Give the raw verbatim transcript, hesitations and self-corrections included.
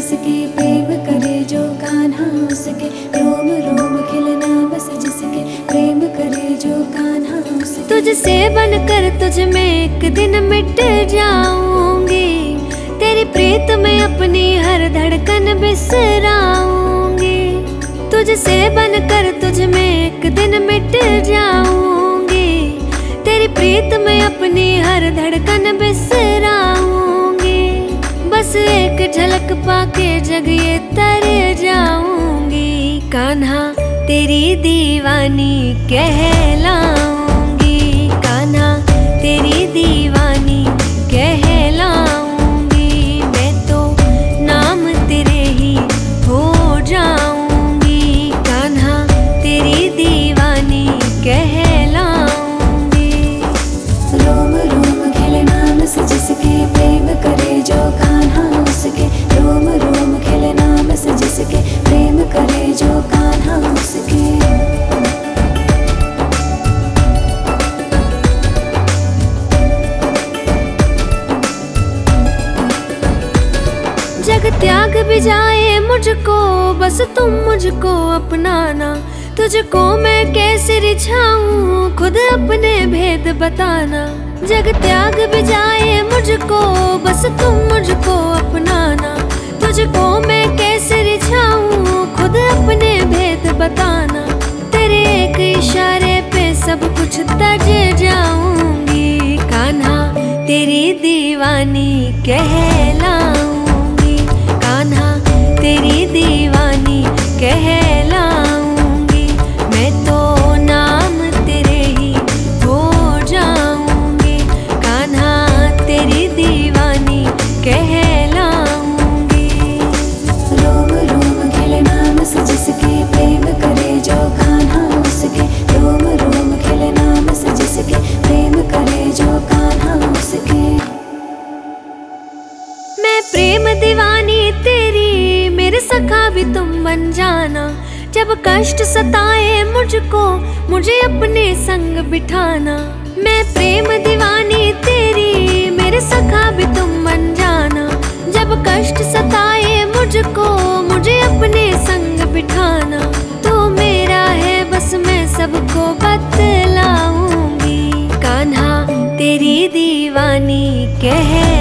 जिसके, प्रेम करे जो कान्हा उसके, रोम रोम खिलना बस जिसके, प्रेम करे जो कान्हा उसके। तुझसे बनकर तुझ में एक दिन मिट जाऊंगी, तेरी प्रीत में अपनी हर धड़कन बिसराऊंगी। तुझसे बनकर तुझ में एक दिन मिट जाऊंगी, तेरी प्रीत में अपनी हर धड़कन बिसराऊंगी। बस एक झलक पाके जग ये तर जाऊंगी, कान्हा तेरी दीवानी कहलाऊंगी, कान्हा तेरी दीवानी कहलाऊंगी। मैं तो नाम तेरे ही हो जाऊंगी, कान्हा तेरी दीवानी कहलाऊंगी। रोम रोम खिलना बस जिसके, प्रेम करे जो कान्हा उसके, रोम रोम खिलना बस जिसके, प्रेम करे जो कान्हा उसके। जग त्याग भी जाए मुझको, बस तुम मुझको अपनाना। तुझको मैं कैसे रिझाऊं, खुद अपने भेद बताना। जग त्याग भी जाए मुझको, बस तुम मुझको अपनाना। तुझको मैं कैसे रिझाऊं, खुद अपने भेद बताना। तेरे एक इशारे पे सब कुछ तज जाऊंगी, कान्हा तेरी दीवानी कहलाऊंगी, कान्हा तेरी दीवानी कहलाऊंगी। मैं तो नाम तेरे ही हो जाऊंगी, कान्हा तेरी दीवानी कहलाऊंगी। रोम रोम खिलना बस जिसके, प्रेम करे जो कान्हा उसके, रोम रोम खिलना बस जिसके, प्रेम करे जो कान्हा उसके। मैं प्रेम दीवानी तेरी, मेरे सखा भी तुम बन जाना। जब कष्ट सताए मुझको, मुझे अपने संग बिठाना। मैं प्रेम दीवानी तेरी, मेरे सखा भी तुम बन जाना। जब कष्ट सताए मुझको, मुझे अपने संग बिठाना। तू मेरा है बस मैं सबको बतलाऊंगी, कान्हा तेरी दीवानी कह